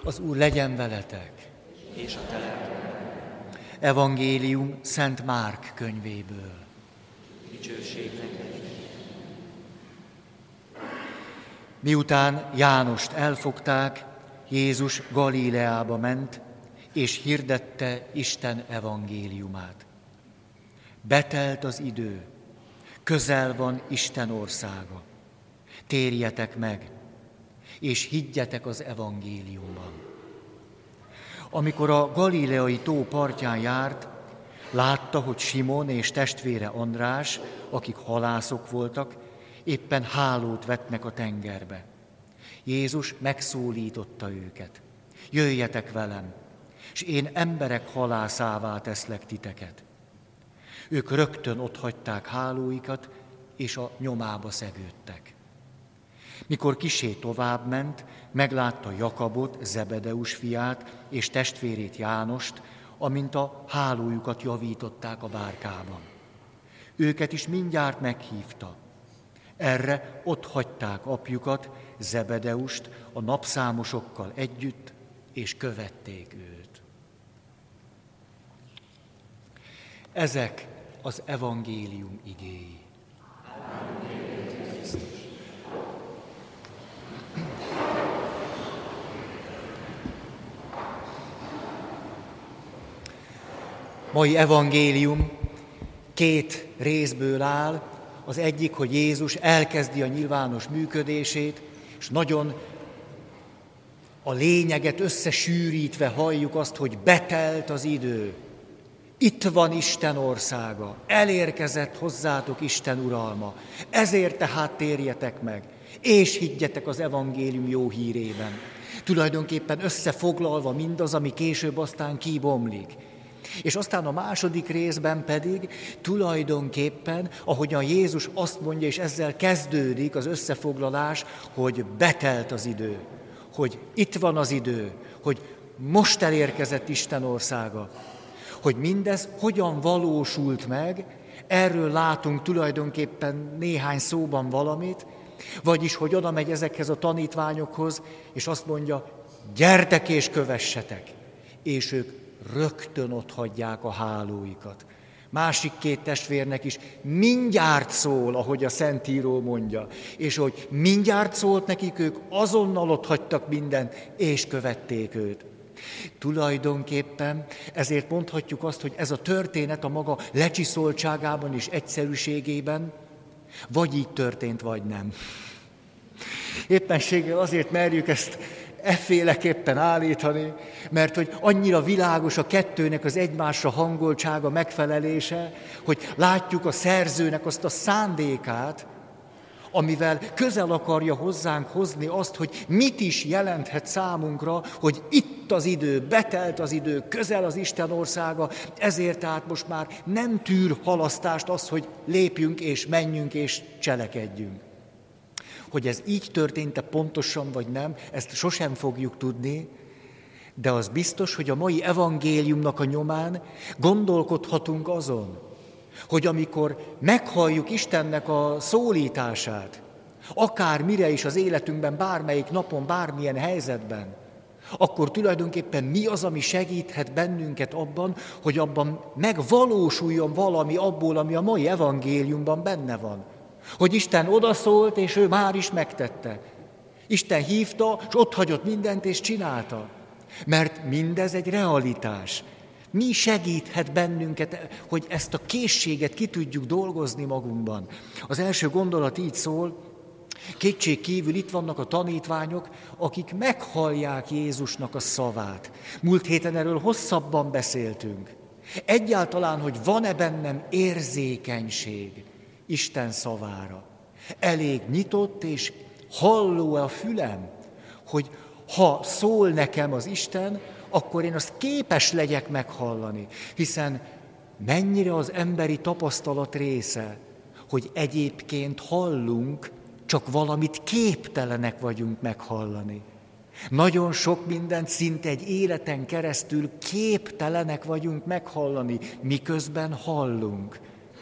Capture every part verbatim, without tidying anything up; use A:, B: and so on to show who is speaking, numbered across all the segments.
A: Az Úr legyen veletek.
B: És a te lelked.
A: Evangélium Szent Márk könyvéből.
B: Dicsőség neked.
A: Miután Jánost elfogták, Jézus Galileába ment, és hirdette Isten evangéliumát. Betelt az idő, közel van Isten országa. Térjetek meg, és higgyetek az evangéliumban. Amikor a galileai tó partján járt, látta, hogy Simon és testvére András, akik halászok voltak, éppen hálót vetnek a tengerbe. Jézus megszólította őket. Jöjjetek velem, és én emberek halászává teszlek titeket. Ők rögtön otthagyták hálóikat, és a nyomába szegődtek. Mikor kissé tovább ment, meglátta Jakabot, Zebedeus fiát és testvérét Jánost, amint a hálójukat javították a bárkában. Őket is mindjárt meghívta. Erre ott hagyták apjukat, Zebedeust a napszámosokkal együtt, és követték őt. Ezek az evangélium igéi. Mai evangélium két részből áll. Az egyik, hogy Jézus elkezdi a nyilvános működését, és nagyon a lényeget összesűrítve halljuk azt, hogy betelt az idő. Itt van Isten országa, elérkezett hozzátok Isten uralma. Ezért tehát térjetek meg, és higgyetek az evangélium jó hírében. Tulajdonképpen összefoglalva mindaz, ami később aztán kibomlik. És aztán a második részben pedig tulajdonképpen, ahogyan Jézus azt mondja, és ezzel kezdődik az összefoglalás, hogy betelt az idő, hogy itt van az idő, hogy most elérkezett Isten országa, hogy mindez hogyan valósult meg, erről látunk tulajdonképpen néhány szóban valamit, vagyis, hogy oda megy ezekhez a tanítványokhoz, és azt mondja, gyertek és kövessetek, és ők rögtön ott hagyják a hálóikat. Másik két testvérnek is mindjárt szól, ahogy a Szentíró mondja, és hogy mindjárt szólt nekik, ők azonnal ott hagytak mindent, és követték őt. Tulajdonképpen ezért mondhatjuk azt, hogy ez a történet a maga lecsiszoltságában és egyszerűségében vagy így történt, vagy nem. Éppenséggel azért merjük ezt efféleképpen állítani, mert hogy annyira világos a kettőnek az egymásra hangoltsága, megfelelése, hogy látjuk a szerzőnek azt a szándékát, amivel közel akarja hozzánk hozni azt, hogy mit is jelenthet számunkra, hogy itt az idő, betelt az idő, közel az Isten országa, ezért tehát most már nem tűr halasztást az, hogy lépjünk és menjünk és cselekedjünk. Hogy ez így történt-e pontosan vagy nem, ezt sosem fogjuk tudni, de az biztos, hogy a mai evangéliumnak a nyomán gondolkodhatunk azon, hogy amikor meghalljuk Istennek a szólítását, akár mire is az életünkben, bármelyik napon, bármilyen helyzetben, akkor tulajdonképpen mi az, ami segíthet bennünket abban, hogy abban megvalósuljon valami abból, ami a mai evangéliumban benne van. Hogy Isten odaszólt, és ő már is megtette. Isten hívta, és ott hagyott mindent, és csinálta. Mert mindez egy realitás. Mi segíthet bennünket, hogy ezt a készséget ki tudjuk dolgozni magunkban? Az első gondolat így szól, kétség kívül itt vannak a tanítványok, akik meghallják Jézusnak a szavát. Múlt héten erről hosszabban beszéltünk. Egyáltalán, hogy van-e bennem érzékenység Isten szavára. Elég nyitott és halló-e a fülem, hogy ha szól nekem az Isten, akkor én azt képes legyek meghallani. Hiszen mennyire az emberi tapasztalat része, hogy egyébként hallunk, csak valamit képtelenek vagyunk meghallani. Nagyon sok mindent szinte egy életen keresztül képtelenek vagyunk meghallani, miközben hallunk.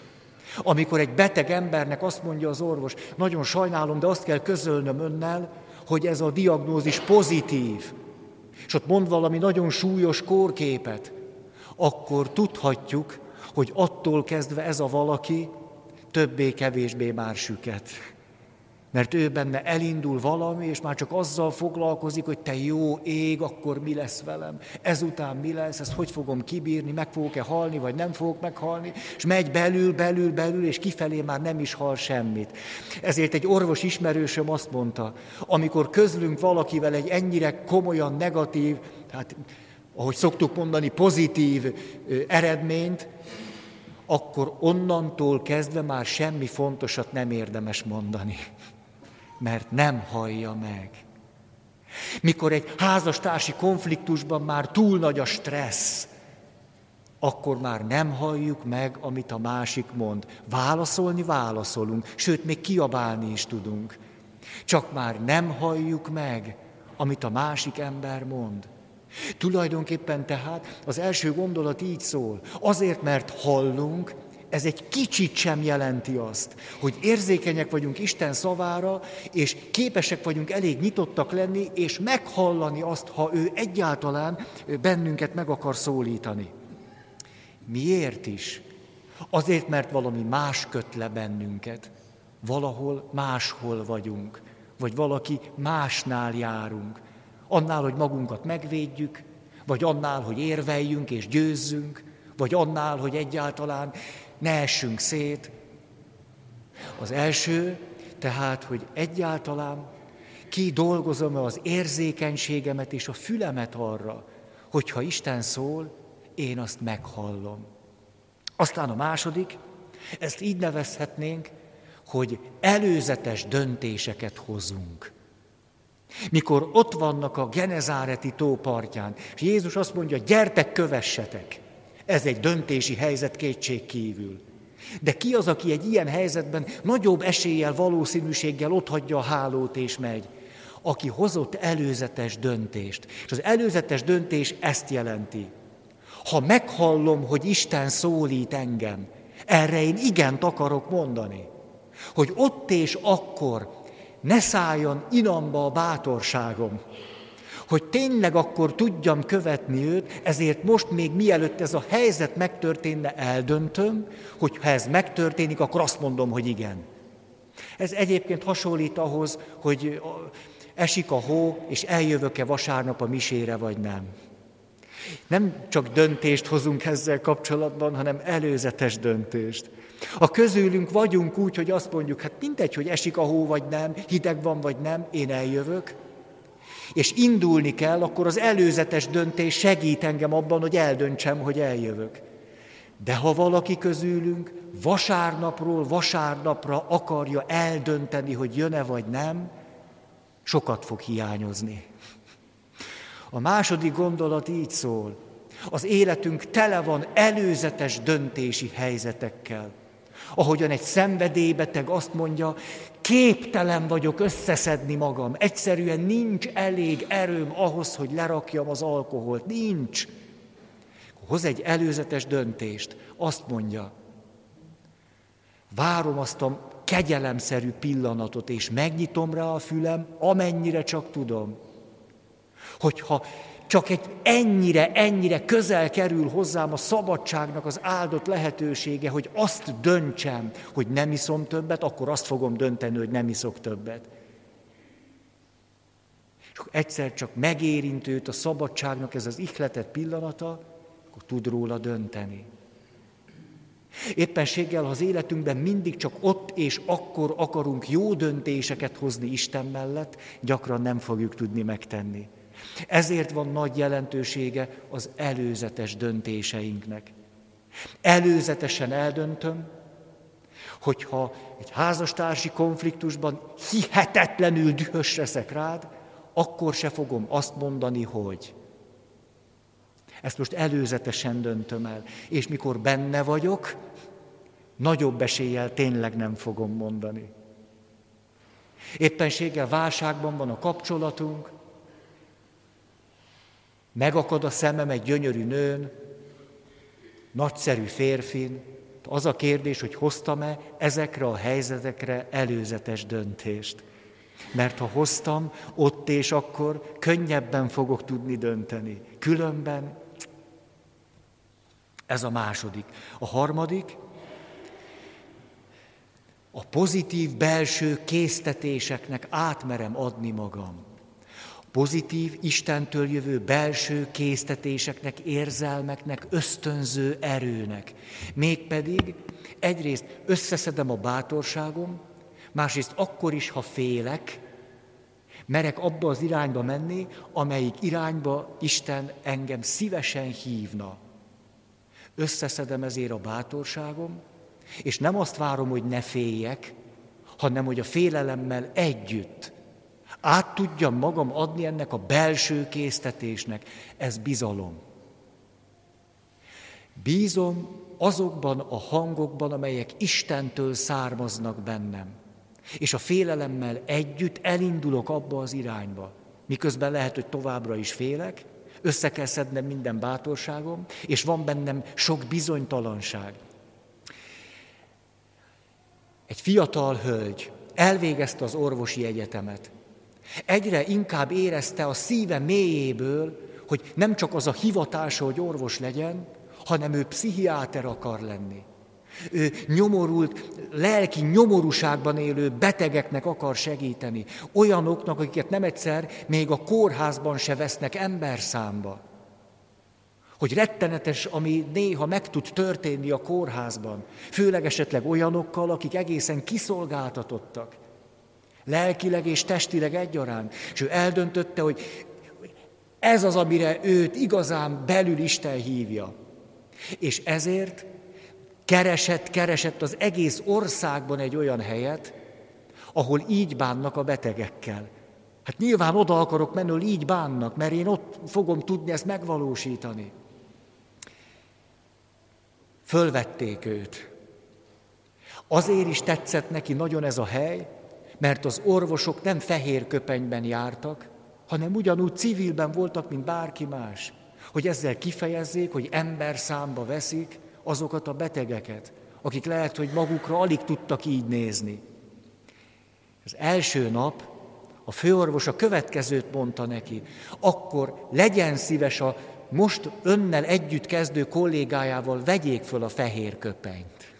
A: Amikor egy beteg embernek azt mondja az orvos, nagyon sajnálom, de azt kell közölnöm önnel, hogy ez a diagnózis pozitív. és ott mond valami nagyon súlyos kórképet, akkor tudhatjuk, hogy attól kezdve ez a valaki többé-kevésbé már süket. Mert ő benne elindul valami, és már csak azzal foglalkozik, hogy te jó ég, akkor mi lesz velem? Ezután mi lesz? Ezt hogy fogom kibírni? Meg fogok-e halni, vagy nem fogok meghalni? És megy belül, belül, belül, és kifelé már nem is hal semmit. Ezért egy orvos ismerősöm azt mondta, amikor közlünk valakivel egy ennyire komolyan negatív, hát ahogy szoktuk mondani, pozitív eredményt, akkor onnantól kezdve már semmi fontosat nem érdemes mondani, mert nem hallja meg. Mikor egy házastársi konfliktusban már túl nagy a stressz, akkor már nem halljuk meg, amit a másik mond. Válaszolni válaszolunk, sőt, még kiabálni is tudunk. Csak már nem halljuk meg, amit a másik ember mond. Tulajdonképpen tehát az első gondolat így szól. Azért, mert hallunk, ez egy kicsit sem jelenti azt, hogy érzékenyek vagyunk Isten szavára, és képesek vagyunk elég nyitottak lenni, és meghallani azt, ha ő egyáltalán bennünket meg akar szólítani. Miért is? Azért, mert valami más köt le bennünket. Valahol máshol vagyunk, vagy valaki másnál járunk. Annál, hogy magunkat megvédjük, vagy annál, hogy érveljünk és győzzünk, vagy annál, hogy egyáltalán ne essünk szét. Az első, tehát, hogy egyáltalán kidolgozom az érzékenységemet és a fülemet arra, hogyha Isten szól, én azt meghallom. Aztán a második, ezt így nevezhetnénk, hogy előzetes döntéseket hozunk. Mikor ott vannak a Genezáreti tó partján, és Jézus azt mondja, gyertek, kövessetek. Ez egy döntési helyzet kétség kívül. De ki az, aki egy ilyen helyzetben nagyobb eséllyel, valószínűséggel otthagyja a hálót és megy? Aki hozott előzetes döntést. És az előzetes döntés ezt jelenti. Ha meghallom, hogy Isten szólít engem, erre én igent akarok mondani. Hogy ott és akkor ne szálljon inamba a bátorságom, hogy tényleg akkor tudjam követni őt, ezért most még mielőtt ez a helyzet megtörténne, eldöntöm, hogy ha ez megtörténik, akkor azt mondom, hogy igen. Ez egyébként hasonlít ahhoz, hogy esik a hó, és eljövök-e vasárnap a misére, vagy nem. Nem csak döntést hozunk ezzel kapcsolatban, hanem előzetes döntést. A közülünk vagyunk úgy, hogy azt mondjuk, hát mindegy, hogy esik a hó vagy nem, hideg van vagy nem, én eljövök, és indulni kell, akkor az előzetes döntés segít engem abban, hogy eldöntsem, hogy eljövök. De ha valaki közülünk vasárnapról vasárnapra akarja eldönteni, hogy jön-e vagy nem, sokat fog hiányozni. A második gondolat így szól. Az életünk tele van előzetes döntési helyzetekkel. Ahogyan egy szenvedélybeteg azt mondja, képtelen vagyok összeszedni magam, egyszerűen nincs elég erőm ahhoz, hogy lerakjam az alkoholt, nincs. Hoz egy előzetes döntést, azt mondja, várom azt a kegyelemszerű pillanatot, és megnyitom rá a fülem, amennyire csak tudom. Hogyha csak egy ennyire, ennyire közel kerül hozzám a szabadságnak az áldott lehetősége, hogy azt döntsem, hogy nem iszom többet, akkor azt fogom dönteni, hogy nem iszok többet. És egyszer csak megérint őt a szabadságnak ez az ihletett pillanata, akkor tud róla dönteni. Éppenséggel, ha az életünkben mindig csak ott és akkor akarunk jó döntéseket hozni Isten mellett, gyakran nem fogjuk tudni megtenni. Ezért van nagy jelentősége az előzetes döntéseinknek. Előzetesen eldöntöm, hogyha egy házastársi konfliktusban hihetetlenül dühös leszek rád, akkor se fogom azt mondani, hogy. Ezt most előzetesen döntöm el. És mikor benne vagyok, nagyobb eséllyel tényleg nem fogom mondani. Éppenséggel válságban van a kapcsolatunk, megakad a szemem egy gyönyörű nőn, nagyszerű férfin. Az a kérdés, hogy hoztam-e ezekre a helyzetekre előzetes döntést. Mert ha hoztam, ott és akkor könnyebben fogok tudni dönteni. Különben ez a második. A harmadik, a pozitív belső késztetéseknek átmerem adni magam. Pozitív, Istentől jövő belső késztetéseknek, érzelmeknek, ösztönző erőnek. Mégpedig egyrészt összeszedem a bátorságom, másrészt akkor is, ha félek, merek abba az irányba menni, amelyik irányba Isten engem szívesen hívna. Összeszedem ezért a bátorságom, és nem azt várom, hogy ne féljek, hanem hogy a félelemmel együtt át tudjam magam adni ennek a belső késztetésnek. Ez bizalom. Bízom azokban a hangokban, amelyek Istentől származnak bennem. És a félelemmel együtt elindulok abba az irányba. Miközben lehet, hogy továbbra is félek, össze kell szednem minden bátorságom, és van bennem sok bizonytalanság. Egy fiatal hölgy elvégezte az orvosi egyetemet. Egyre inkább érezte a szíve mélyéből, hogy nem csak az a hivatása, hogy orvos legyen, hanem ő pszichiáter akar lenni. Ő nyomorult, lelki nyomorúságban élő betegeknek akar segíteni. Olyanoknak, akiket nem egyszer még a kórházban se vesznek emberszámba. Hogy rettenetes, ami néha meg tud történni a kórházban. Főleg esetleg olyanokkal, akik egészen kiszolgáltatottak. Lelkileg és testileg egyaránt. És ő eldöntötte, hogy ez az, amire őt igazán belül Isten hívja. És ezért keresett, keresett az egész országban egy olyan helyet, ahol így bánnak a betegekkel. Hát nyilván oda akarok menni, ahol így bánnak, mert én ott fogom tudni ezt megvalósítani. Fölvették őt. Azért is tetszett neki nagyon ez a hely, mert az orvosok nem fehér köpenyben jártak, hanem ugyanúgy civilben voltak, mint bárki más. Hogy ezzel kifejezzék, hogy emberszámba veszik azokat a betegeket, akik lehet, hogy magukra alig tudtak így nézni. Az első nap a főorvos a következőt mondta neki: akkor legyen szíves, a most önnel együtt kezdő kollégájával vegyék föl a fehér köpenyt.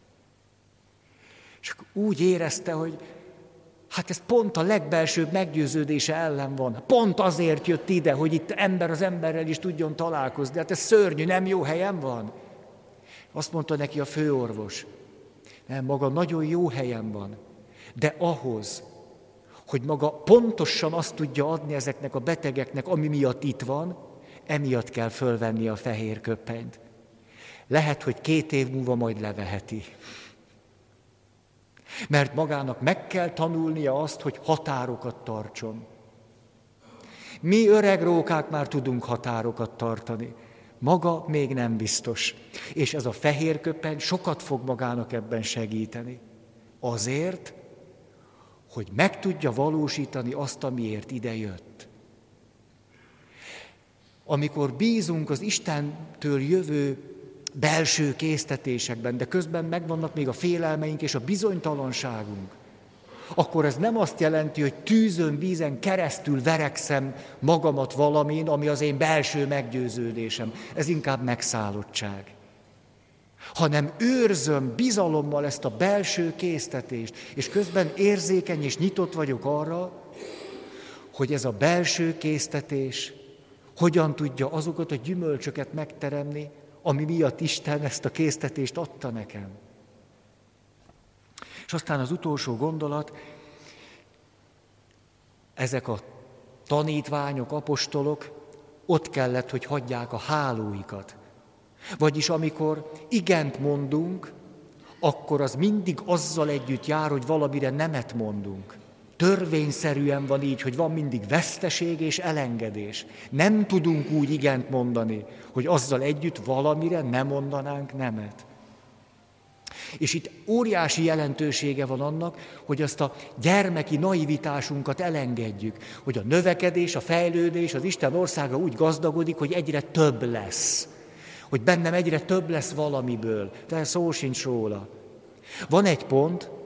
A: És úgy érezte, hogy hát ez pont a legbelsőbb meggyőződése ellen van. Pont azért jött ide, hogy itt ember az emberrel is tudjon találkozni. Hát ez szörnyű, nem jó helyen van. Azt mondta neki a főorvos: nem, maga nagyon jó helyen van, de ahhoz, hogy maga pontosan azt tudja adni ezeknek a betegeknek, ami miatt itt van, emiatt kell fölvenni a fehér köpenyt. Lehet, hogy két év múlva majd leveheti. Mert magának meg kell tanulnia azt, hogy határokat tartson. Mi öreg rókák már tudunk határokat tartani. Maga még nem biztos. És ez a fehér köpeny sokat fog magának ebben segíteni. Azért, hogy meg tudja valósítani azt, amiért ide jött. Amikor bízunk az Istentől jövő belső késztetésekben, de közben megvannak még a félelmeink és a bizonytalanságunk, akkor ez nem azt jelenti, hogy tűzön, vízen keresztül verekszem magamat valamin, ami az én belső meggyőződésem. Ez inkább megszállottság. Hanem őrzöm bizalommal ezt a belső késztetést, és közben érzékeny és nyitott vagyok arra, hogy ez a belső késztetés hogyan tudja azokat a gyümölcsöket megteremni, ami miatt Isten ezt a késztetést adta nekem. És aztán az utolsó gondolat, ezek a tanítványok, apostolok ott kellett, hogy hagyják a hálóikat. Vagyis amikor igent mondunk, akkor az mindig azzal együtt jár, hogy valamire nemet mondunk. Törvényszerűen van így, hogy van mindig veszteség és elengedés. Nem tudunk úgy igent mondani, hogy azzal együtt valamire nem mondanánk nemet. És itt óriási jelentősége van annak, hogy azt a gyermeki naivitásunkat elengedjük, hogy a növekedés, a fejlődés, az Isten országa úgy gazdagodik, hogy egyre több lesz. Hogy bennem egyre több lesz valamiből, de szó sincs róla. Van egy pont,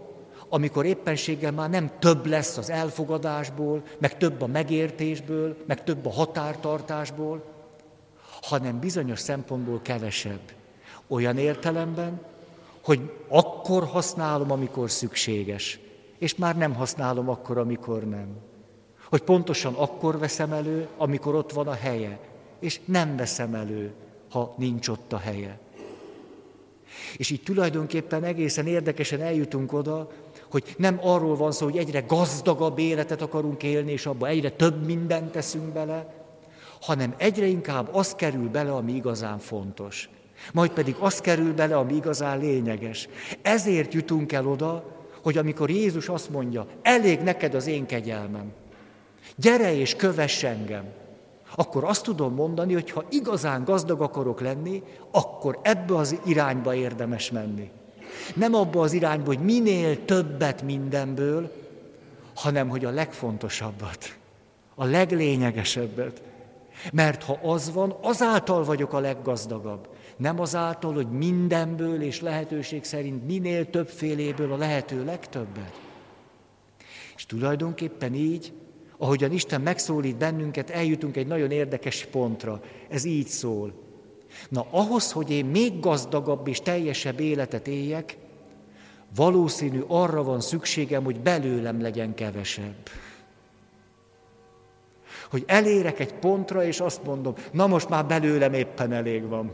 A: amikor éppenséggel már nem több lesz az elfogadásból, meg több a megértésből, meg több a határtartásból, hanem bizonyos szempontból kevesebb. Olyan értelemben, hogy akkor használom, amikor szükséges, és már nem használom akkor, amikor nem. Hogy pontosan akkor veszem elő, amikor ott van a helye, és nem veszem elő, ha nincs ott a helye. És így tulajdonképpen egészen érdekesen eljutunk oda, hogy nem arról van szó, hogy egyre gazdagabb életet akarunk élni, és abba egyre több mindent teszünk bele, hanem egyre inkább az kerül bele, ami igazán fontos. Majd pedig az kerül bele, ami igazán lényeges. Ezért jutunk el oda, hogy amikor Jézus azt mondja, elég neked az én kegyelmem, gyere és kövess engem, akkor azt tudom mondani, hogy ha igazán gazdag akarok lenni, akkor ebbe az irányba érdemes menni. Nem abba az irányba, hogy minél többet mindenből, hanem hogy a legfontosabbat, a leglényegesebbet. Mert ha az van, azáltal vagyok a leggazdagabb. Nem azáltal, hogy mindenből és lehetőség szerint minél többféléből a lehető legtöbbet. És tulajdonképpen így, ahogyan Isten megszólít bennünket, eljutunk egy nagyon érdekes pontra. Ez így szól. Na, ahhoz, hogy én még gazdagabb és teljesebb életet éljek, valószínű arra van szükségem, hogy belőlem legyen kevesebb. Hogy elérek egy pontra, és azt mondom, na most már belőlem éppen elég van.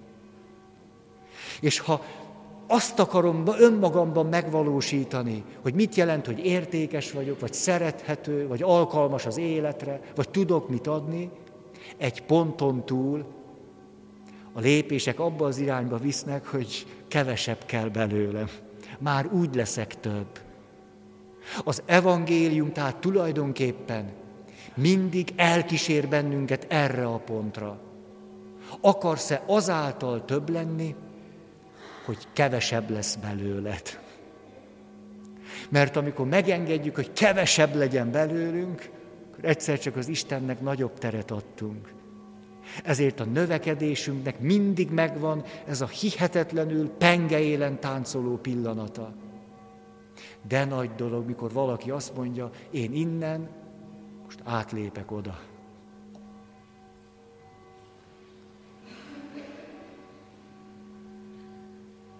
A: És ha azt akarom önmagamban megvalósítani, hogy mit jelent, hogy értékes vagyok, vagy szerethető, vagy alkalmas az életre, vagy tudok mit adni, egy ponton túl a lépések abba az irányba visznek, hogy kevesebb kell belőlem. Már úgy leszek több. Az evangélium tehát tulajdonképpen mindig elkísér bennünket erre a pontra. Akarsz-e azáltal több lenni, hogy kevesebb lesz belőled? Mert amikor megengedjük, hogy kevesebb legyen belőlünk, akkor egyszer csak az Istennek nagyobb teret adtunk. Ezért a növekedésünknek mindig megvan ez a hihetetlenül pengeélen táncoló pillanata. De nagy dolog, mikor valaki azt mondja, én innen most átlépek oda.